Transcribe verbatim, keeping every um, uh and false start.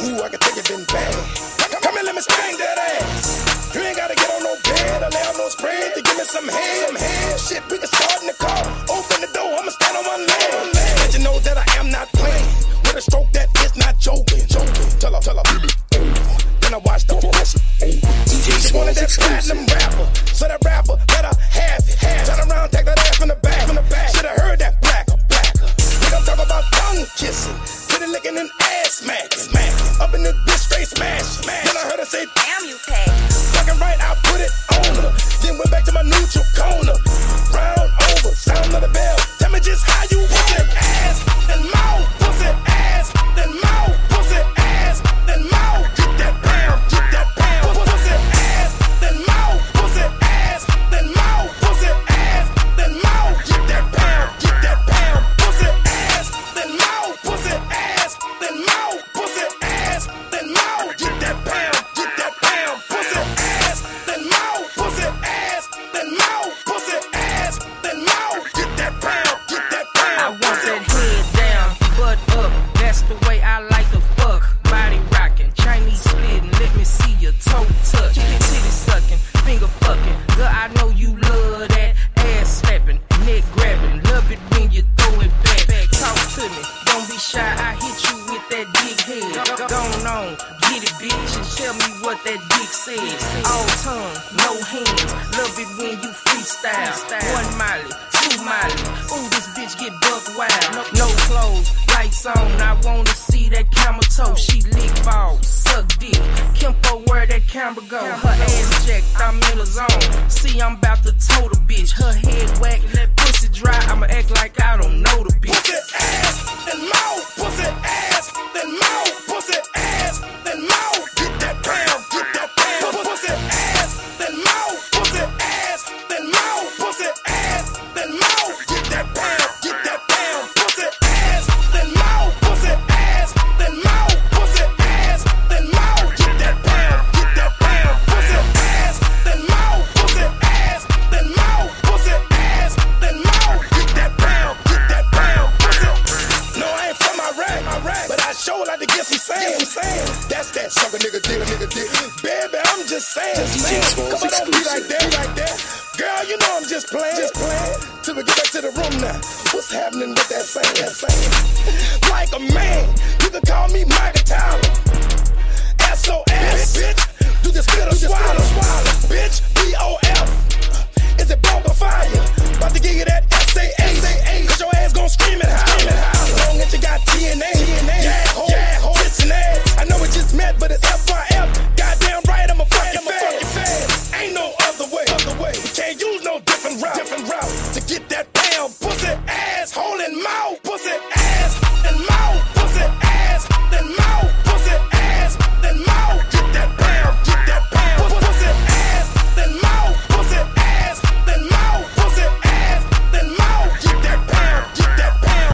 Ooh, I can take it in bad. Come here, let me spank that ass. You ain't gotta get on no bed or lay on no spread to give me some head. Some head. Shit, we can start in the car. Open the door, I'ma stand on one leg. Let you know that I am not playing. With a stroke that is not joking. Joking. Tell her, tell her, feel it over. Then I watch the wash it over. She wanted that platinum rapper, so that rapper let her have it. Turn around, take that ass from the back. From the back. Shoulda heard that blacker, blacker. We don't talk about tongue kissing, titty licking and ass smacking, smacking. Up in this bitch straight smash, smash. Then I heard her say, damn you pay. Fucking right, I put it on her. Then went back to my neutral corner. Round over, sound of the bell. Tell me just how you pussy ass and mouth, pussy ass, then mouth, pussy ass, then mouth. Get that pound, get that pound, pussy ass, then mouth, pussy ass, then mouth, pussy ass, then mouth. Get that pound, get that pound, pussy ass, then mouth, pussy ass, then mouth, pussy ass, then mouth. Get that pound, get that pound, pussy ass, then mouth, pussy ass, then mouth, pussy ass, then mouth. Get that pound, get that pound. I want that head down, butt up. That's the way I like to fuck. Body rocking, Chinese splitting. Let me see your toe touch. Titty sucking, finger fucking. Girl, I know you love that. Ass slapping, neck grabbing. Love it when you throw it back. Talk to me, don't be shy. I hit you with that big head. Go on, get it, bitch, and tell me what that dick says. All tongue, no hands. Love it when you freestyle. One miley, two miley. Ooh, this bitch get buck wild. No, no clothes, lights on. I wanna see that camera toe. She lick balls, suck dick. Kimpo, where that camera go? Her ass checked, I'm in the zone. See, I'm about to tote the bitch. Her head whack, that pussy dry. I'ma act like I don't know the bitch. Pussy ass, then mouth, pussy ass, then mouth, pussy ass, then mouth. Get that pound, get that pound, pussy ass, then mouth, pussy ass, then mouth, pussy ass, then mouth. Get that pound, get that pound, pussy ass, then mouth, pussy ass, then mouth, pussy ass, then mouth. Get that pound, get that pound, pussy ass, then mouth, pussy ass, then mouth, pussy ass, then mouth. Get that pound, get that pound, pussy. No, I ain't from Iraq, but I sure like to get some sand. That's that sucker nigga dick, nigga dick. Baby, I'm just saying, saying. Come on, don't be like that, like that. Girl, you know I'm just playing, just playing. Till we get back to the room now. What's happening with that saying, that saying? Like a man, you can call me Michael Tyler. S O S, bitch. You can spit or swallow, swallow. Bitch, B O F. Is it bomb or fire? About to give you that S A A. Cause your ass gon' scream and holler. Long as you got T N A.